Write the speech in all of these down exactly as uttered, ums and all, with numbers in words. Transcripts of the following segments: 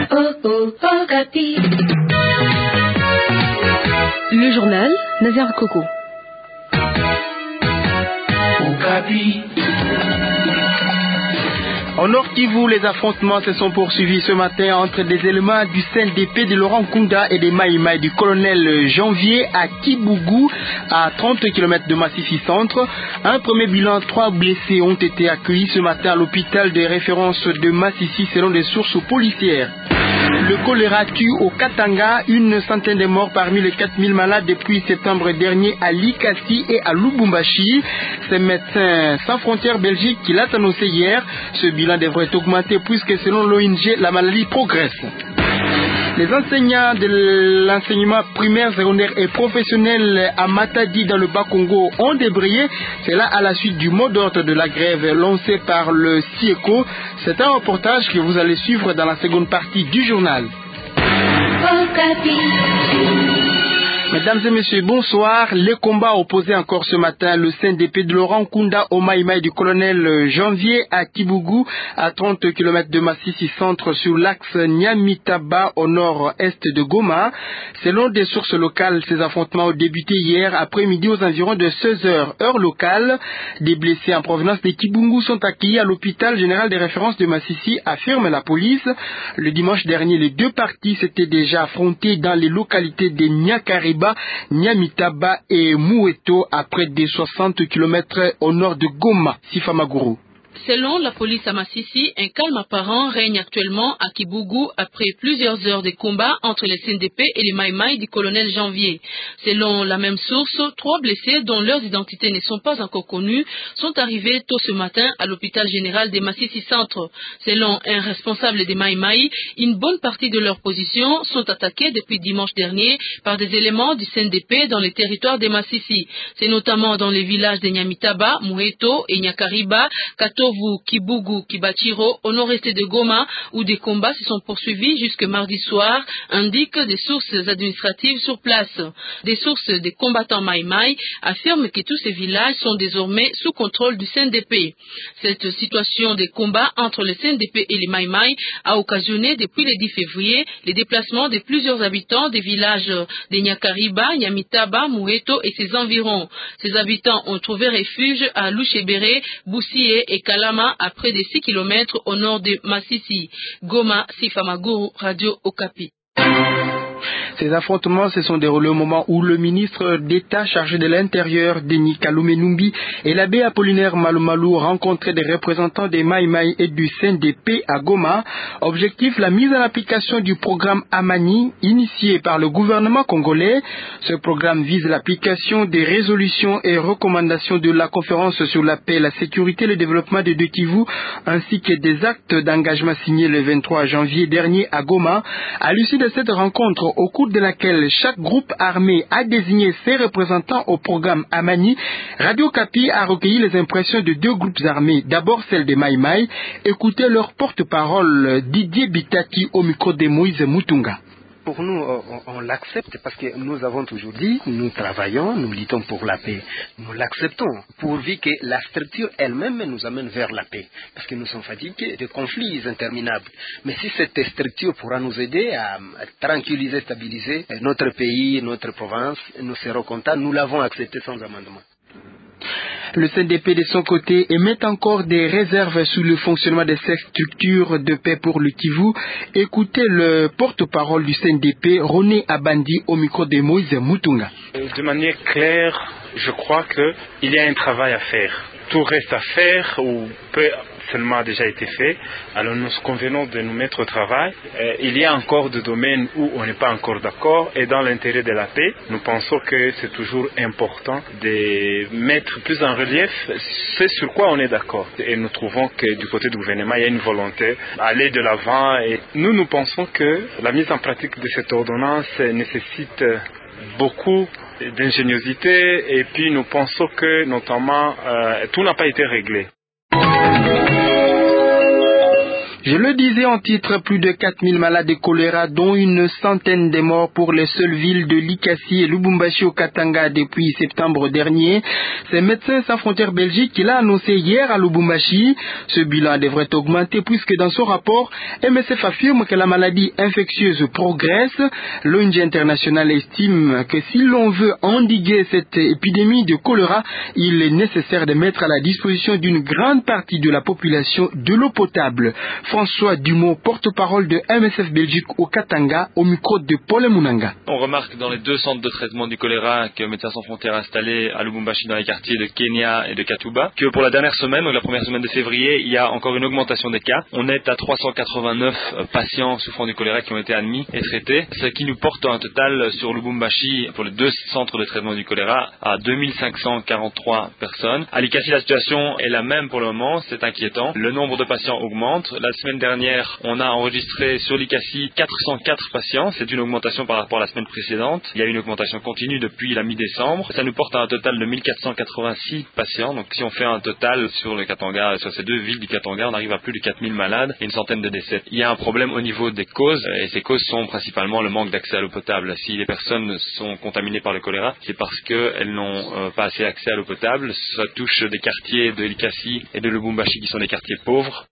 Oh, oh, Okapi. Le journal Nazaire Coco. Okapi. Au Nord Kivu, les affrontements se sont poursuivis ce matin entre des éléments du C N D P de Laurent Nkunda et des Maï Maï du colonel Janvier à Kibougou, à trente kilomètres de Massissi Centre. Un premier bilan, trois blessés ont été accueillis ce matin à l'hôpital de référence de Massissi selon des sources policières. Le choléra tue au Katanga une centaine de morts parmi les quatre mille malades depuis septembre dernier à Likasi et à Lubumbashi. C'est Médecins Sans Frontières Belgique qui l'a annoncé hier. Ce bilan devrait augmenter puisque selon l'O N G, la maladie progresse. Les enseignants de l'enseignement primaire, secondaire et professionnel à Matadi dans le Bas-Congo ont débrayé. C'est là à la suite du mot d'ordre de la grève lancé par le SIECO. C'est un reportage que vous allez suivre dans la seconde partie du journal. Mesdames et messieurs, bonsoir. Les combats opposés encore ce matin, le C N D P de Laurent Nkunda au Maï Maï du colonel Janvier à Kibougou, à trente kilomètres de Massissi Centre sur l'axe Nyamitaba au nord-est de Goma. Selon des sources locales, ces affrontements ont débuté hier après-midi aux environs de seize heures, heure locale. Des blessés en provenance de Kibougou sont accueillis à l'hôpital général des références de Massissi, affirme la police. Le dimanche dernier, les deux parties s'étaient déjà affrontées dans les localités de Nyakariba, Nyamitaba et Moueto à près de soixante kilomètres au nord de Goma, Sifamaguru. Selon la police à Massissi, un calme apparent règne actuellement à Kibougou après plusieurs heures de combats entre les C N D P et les Maï Maï du colonel Janvier. Selon la même source, trois blessés dont leurs identités ne sont pas encore connues sont arrivés tôt ce matin à l'hôpital général de Massissi Centre. Selon un responsable des Maï Maï, une bonne partie de leurs positions sont attaquées depuis dimanche dernier par des éléments du C N D P dans les territoires de Massissi. C'est notamment dans les villages de Nyamitaba, Moueto et Nyakariba, Kato Kibougou, Kibachiro, au nord-est de Goma, où des combats se sont poursuivis jusque mardi soir, indiquent des sources administratives sur place. Des sources des combattants Maï Maï affirment que tous ces villages sont désormais sous contrôle du C N D P. Cette situation des combats entre le C N D P et les Maï Maï a occasionné depuis le dix février les déplacements de plusieurs habitants des villages de Nyakariba, Nyamitaba, Moueto et ses environs. Ces habitants ont trouvé refuge à Louchébéré, Boussié et Kalama à près de six kilomètres au nord de Massissi. Goma, Sifamaguru, Radio Okapi. Ces affrontements se sont déroulés au moment où le ministre d'État chargé de l'Intérieur, Denis Kalume Numbi, et l'abbé Apollinaire Malumalu rencontraient des représentants des Maï Maï et du C N D P à Goma. Objectif, la mise en application du programme Amani, initié par le gouvernement congolais. Ce programme vise l'application des résolutions et recommandations de la conférence sur la paix, la sécurité et le développement de deux Kivu, ainsi que des actes d'engagement signés le vingt-trois janvier dernier à Goma. À l'issue de cette rencontre, au cours de laquelle chaque groupe armé a désigné ses représentants au programme Amani, Radio Okapi a recueilli les impressions de deux groupes armés. D'abord celle des Maï Maï. Écoutez leur porte-parole Didier Bitaki au micro de Moïse Mutunga. Pour nous, on, on l'accepte parce que nous avons toujours dit, nous travaillons, nous luttons pour la paix. Nous l'acceptons, pourvu que la structure elle-même nous amène vers la paix. Parce que nous sommes fatigués de conflits interminables. Mais si cette structure pourra nous aider à, à tranquilliser, stabiliser notre pays, notre province, nous serons contents. Nous l'avons accepté sans amendement. Le C N D P de son côté émet encore des réserves sur le fonctionnement de cette structure de paix pour le Kivu. Écoutez le porte-parole du C N D P, René Abandi, au micro de Moïse Mutunga. De manière claire, je crois qu'il y a un travail à faire. Tout reste à faire ou peut seulement a déjà été fait. Alors nous convenons de nous mettre au travail. Euh, il y a encore des domaines où on n'est pas encore d'accord et dans l'intérêt de la paix, nous pensons que c'est toujours important de mettre plus en relief ce sur quoi on est d'accord. Et nous trouvons que du côté du gouvernement, il y a une volonté d'aller de l'avant et nous, nous pensons que la mise en pratique de cette ordonnance nécessite beaucoup d'ingéniosité et puis nous pensons que notamment euh, tout n'a pas été réglé. Je le disais en titre, plus de quatre mille malades de choléra, dont une centaine de morts pour les seules villes de Likasi et Lubumbashi au Katanga depuis septembre dernier. C'est Médecins sans frontières Belgique qui l'a annoncé hier à Lubumbashi. Ce bilan devrait augmenter puisque dans son rapport, M S F affirme que la maladie infectieuse progresse. L'O N G internationale estime que si l'on veut endiguer cette épidémie de choléra, il est nécessaire de mettre à la disposition d'une grande partie de la population de l'eau potable. François Dumont, porte-parole de M S F Belgique au Katanga, au micro de Paul Munanga. On remarque dans les deux centres de traitement du choléra que Médecins sans frontières a installés à Lubumbashi dans les quartiers de Kenya et de Katuba, que pour la dernière semaine, donc la première semaine de février, il y a encore une augmentation des cas. On est à trois cent quatre-vingt-neuf patients souffrant du choléra qui ont été admis et traités, ce qui nous porte un total sur Lubumbashi, pour les deux centres de traitement du choléra, à deux mille cinq cent quarante-trois personnes. À Likasi, la situation est la même pour le moment, c'est inquiétant. Le nombre de patients augmente. La semaine dernière, on a enregistré sur Likasi quatre cent quatre patients. C'est une augmentation par rapport à la semaine précédente. Il y a une augmentation continue depuis la mi-décembre. Ça nous porte à un total de mille quatre cent quatre-vingt-six patients. Donc si on fait un total sur le Katanga, sur ces deux villes du Katanga, on arrive à plus de quatre mille malades et une centaine de décès. Il y a un problème au niveau des causes et ces causes sont principalement le manque d'accès à l'eau potable. Si les personnes sont contaminées par le choléra, c'est parce qu'elles n'ont euh, pas assez accès à l'eau potable. Ça touche des quartiers de Likasi et de Lubumbashi qui sont des quartiers pauvres.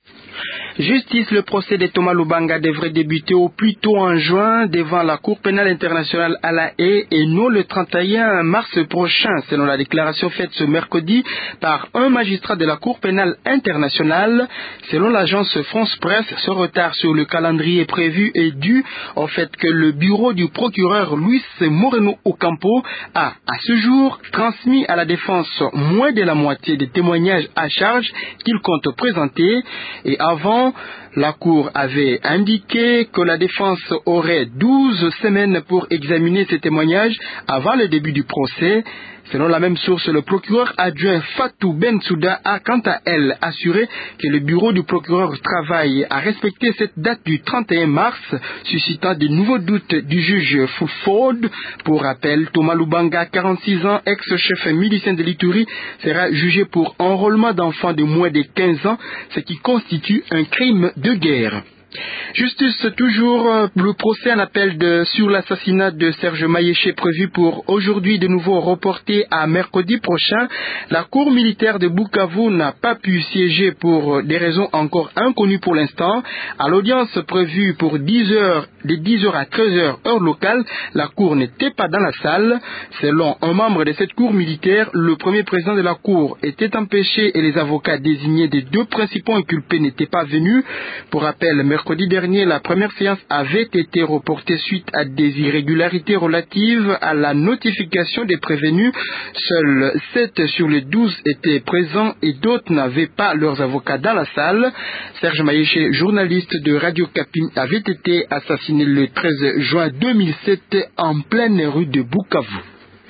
Justice, le procès de Thomas Lubanga devrait débuter au plus tôt en juin devant la Cour pénale internationale à La Haye et non le trente et un mars prochain, selon la déclaration faite ce mercredi par un magistrat de la Cour pénale internationale. Selon l'agence France Presse, ce retard sur le calendrier prévu est dû au fait que le bureau du procureur Luis Moreno Ocampo a, à ce jour, transmis à la défense moins de la moitié des témoignages à charge qu'il compte présenter et avant, la Cour avait indiqué que la défense aurait douze semaines pour examiner ces témoignages avant le début du procès. Selon la même source, le procureur adjoint Fatou Bensouda a quant à elle assuré que le bureau du procureur travaille à respecter cette date du trente et un mars, suscitant de nouveaux doutes du juge Fulford. Pour rappel, Thomas Lubanga, quarante-six ans, ex-chef milicien de l'Ituri, sera jugé pour enrôlement d'enfants de moins de quinze ans, ce qui constitue un crime de guerre. Justice toujours, le procès en appel de, sur l'assassinat de Serge Maïeché prévu pour aujourd'hui de nouveau reporté à mercredi prochain. La cour militaire de Bukavu n'a pas pu siéger pour des raisons encore inconnues pour l'instant. À l'audience prévue pour dix heures, de dix heures à treize heures heure locale, la cour n'était pas dans la salle. Selon un membre de cette cour militaire, le premier président de la cour était empêché et les avocats désignés des deux principaux inculpés n'étaient pas venus. Pour rappel, mercredi dernier, la première séance avait été reportée suite à des irrégularités relatives à la notification des prévenus. Seuls sept sur les douze étaient présents et d'autres n'avaient pas leurs avocats dans la salle. Serge Maïeché, journaliste de Radio Kapi, avait été assassiné le treize juin deux mille sept en pleine rue de Bukavu.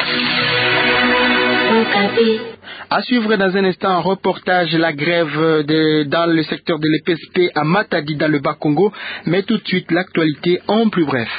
À suivre dans un instant un reportage la grève de, dans le secteur de l'E P S P à Matadi dans le Bas-Congo, mais tout de suite l'actualité en plus bref.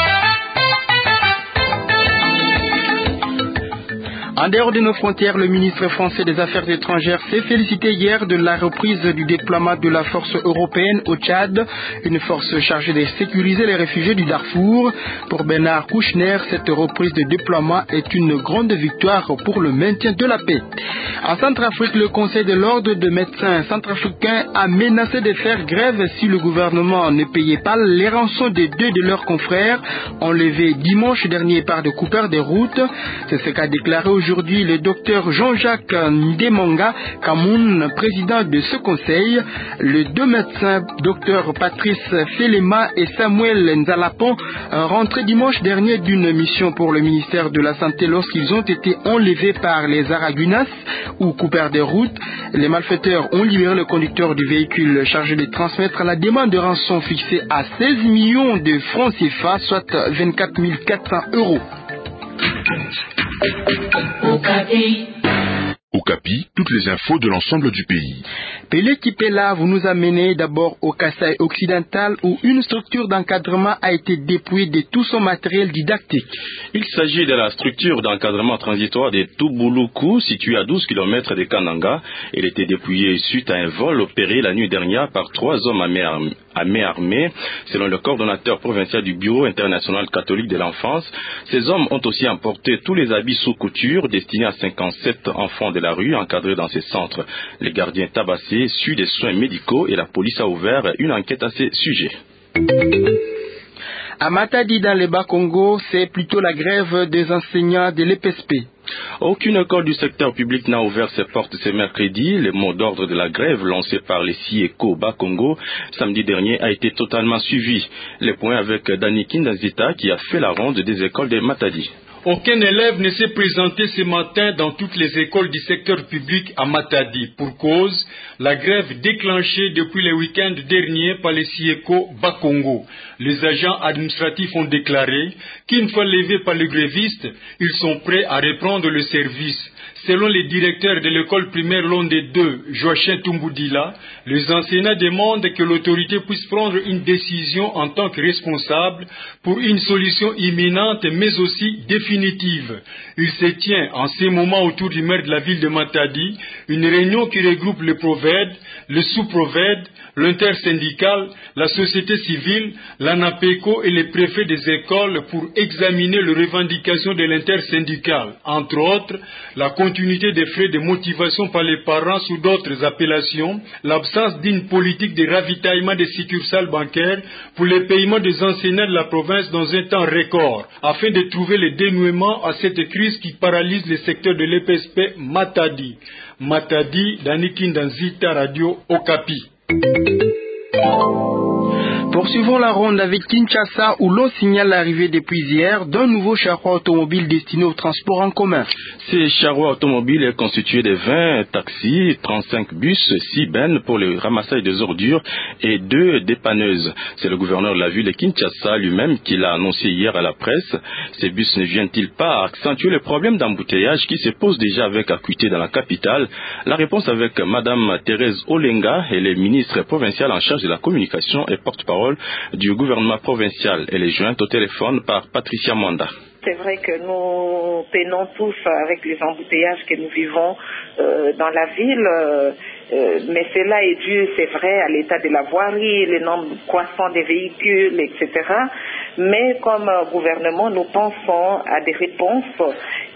En dehors de nos frontières, le ministre français des Affaires étrangères s'est félicité hier de la reprise du déploiement de la force européenne au Tchad, une force chargée de sécuriser les réfugiés du Darfour. Pour Bernard Kouchner, cette reprise de déploiement est une grande victoire pour le maintien de la paix. En Centrafrique, le Conseil de l'ordre de médecins centrafricains a menacé de faire grève si le gouvernement ne payait pas les rançons des deux de leurs confrères enlevés dimanche dernier par des coupeurs de route. C'est ce qu'a déclaré aujourd'hui Aujourd'hui, le docteur Jean-Jacques Ndemanga Kamoun, président de ce conseil. Les deux médecins, docteur Patrice Felema et Samuel Nzalapon, rentrés dimanche dernier d'une mission pour le ministère de la Santé lorsqu'ils ont été enlevés par les Aragunas ou coupeurs de route. Les malfaiteurs ont libéré le conducteur du véhicule chargé de transmettre la demande de rançon fixée à seize millions de francs C F A, soit vingt-quatre mille quatre cents euros. Okapi, toutes les infos de l'ensemble du pays. Pelé Kipela, vous nous amenez d'abord au Kasaï occidental où une structure d'encadrement a été dépouillée de tout son matériel didactique. Il s'agit de la structure d'encadrement transitoire de Tubuluku, située à douze kilomètres de Kananga. Elle était dépouillée suite à un vol opéré la nuit dernière par trois hommes à main armée, selon le coordonnateur provincial du Bureau international catholique de l'enfance. Ces hommes ont aussi emporté tous les habits sous couture destinés à cinquante-sept enfants de la rue encadrés dans ces centres. Les gardiens tabassés suivent des soins médicaux et la police a ouvert une enquête à ces sujets. À Matadi, dans le Bas-Congo, c'est plutôt la grève des enseignants de l'E P S P. Aucune école du secteur public n'a ouvert ses portes ce mercredi. Le mot d'ordre de la grève lancé par les SIECO Bas-Congo samedi dernier a été totalement suivi. Les points avec Dani Kindazita qui a fait la ronde des écoles de Matadi. Aucun élève ne s'est présenté ce matin dans toutes les écoles du secteur public à Matadi. Pour cause, la grève déclenchée depuis le week-end dernier par les SIECO Bas-Congo. Les agents administratifs ont déclaré qu'une fois levés par les grévistes, ils sont prêts à reprendre le service. Selon les directeurs de l'école primaire Londe deux, Joachim Tumboudila, les enseignants demandent que l'autorité puisse prendre une décision en tant que responsable pour une solution imminente mais aussi définitive. Il se tient en ce moment autour du maire de la ville de Matadi une réunion qui regroupe le Proved, le sous-Proved, l'intersyndical, la société civile, l'ANAPECO et les préfets des écoles pour examiner les revendications de l'intersyndical. Entre autres, la continuité des frais de motivation par les parents sous d'autres appellations, l'absence d'une politique de ravitaillement des succursales bancaires pour les paiements des enseignants de la province dans un temps record, afin de trouver le dénouement à cette crise qui paralyse le secteur de l'E P S P Matadi. Matadi, Danikin Danzita, Radio Okapi. Poursuivons la ronde avec Kinshasa où l'on signale l'arrivée depuis hier d'un nouveau charroi automobile destiné au transport en commun. Ces charrois automobiles est constitué de vingt taxis, trente-cinq bus, six bennes pour le ramassage des ordures et deux dépanneuses. C'est le gouverneur de la ville de Kinshasa lui-même qui l'a annoncé hier à la presse. Ces bus ne viennent-ils pas accentuer le problème d'embouteillage qui se pose déjà avec acuité dans la capitale? La réponse avec Madame Thérèse Olenga, elle est ministre provinciale en charge de la communication et porte-parole du gouvernement provincial. Elle est jointe au téléphone par Patricia Mwanda. C'est vrai que nous peinons tous avec les embouteillages que nous vivons euh, dans la ville, euh, euh, mais cela est dû, c'est vrai, à l'état de la voirie, le nombre croissant des véhicules, et cetera. Mais comme euh, gouvernement, nous pensons à des réponses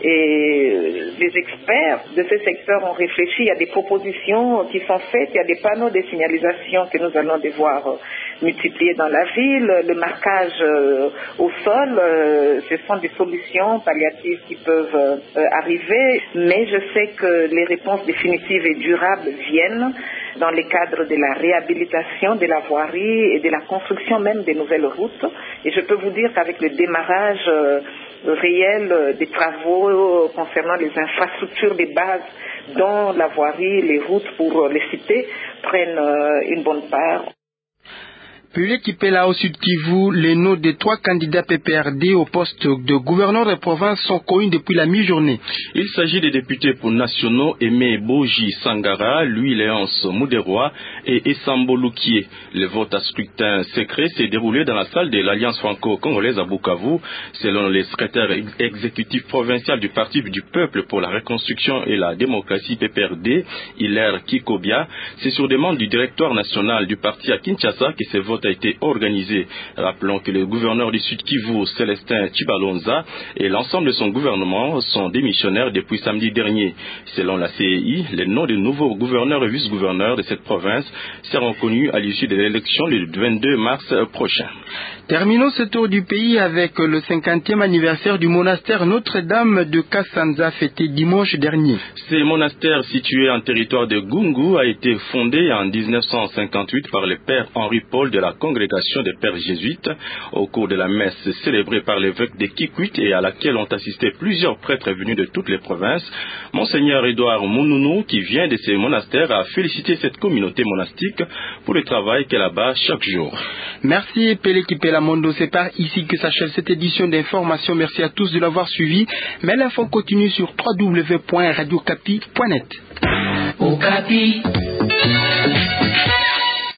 et les experts de ce secteur ont réfléchi à des propositions qui sont faites, il y a des panneaux de signalisation que nous allons devoir euh, multiplier dans la ville, le marquage euh, au sol, euh, ce sont des solutions palliatives qui peuvent euh, arriver, mais je sais que les réponses définitives et durables viennent dans le cadre de la réhabilitation de la voirie et de la construction même des nouvelles routes. Et je peux vous dire qu'avec le démarrage euh, réel euh, des travaux euh, concernant les infrastructures de base, dont la voirie, les routes pour euh, les citer, prennent euh, une bonne part. Pelé Kipela au Sud Kivu, les noms des trois candidats P P R D au poste de gouverneur de province sont connus depuis la mi-journée. Il s'agit des députés pour nationaux Aimé Boji Sangara, Louis Léonce Mouderoy et Essambo Loukié. Le vote à scrutin secret s'est déroulé dans la salle de l'Alliance franco-congolaise à Bukavu. Selon le secrétaire ex exécutif provincial du Parti du Peuple pour la Reconstruction et la Démocratie P P R D, Hilaire Kikobia, c'est sur demande du directoire national du parti à Kinshasa que ce vote a été organisé. Rappelons que le gouverneur du Sud Kivu, Célestin Chibalonza, et l'ensemble de son gouvernement sont démissionnaires depuis samedi dernier. Selon la C E I, les noms des nouveaux gouverneurs et vice-gouverneurs de cette province seront connus à l'issue de l'élection le vingt-deux mars prochain. Terminons ce tour du pays avec le cinquantième anniversaire du monastère Notre-Dame de Kassanza fêté dimanche dernier. Ce monastère situé en territoire de Gungu a été fondé en mille neuf cent cinquante-huit par le père Henri Paul de la la congrégation des pères jésuites. Au cours de la messe célébrée par l'évêque de Kikwit et à laquelle ont assisté plusieurs prêtres venus de toutes les provinces, Monseigneur Edouard Mounounou, qui vient de ces monastères, a félicité cette communauté monastique pour le travail qu'elle abat chaque jour. Merci Peleki Pelamondo, c'est par ici que s'achève cette édition d'information. Merci à tous de l'avoir suivi. Mais l'info continue sur w w w point radio capi point net. Okapi.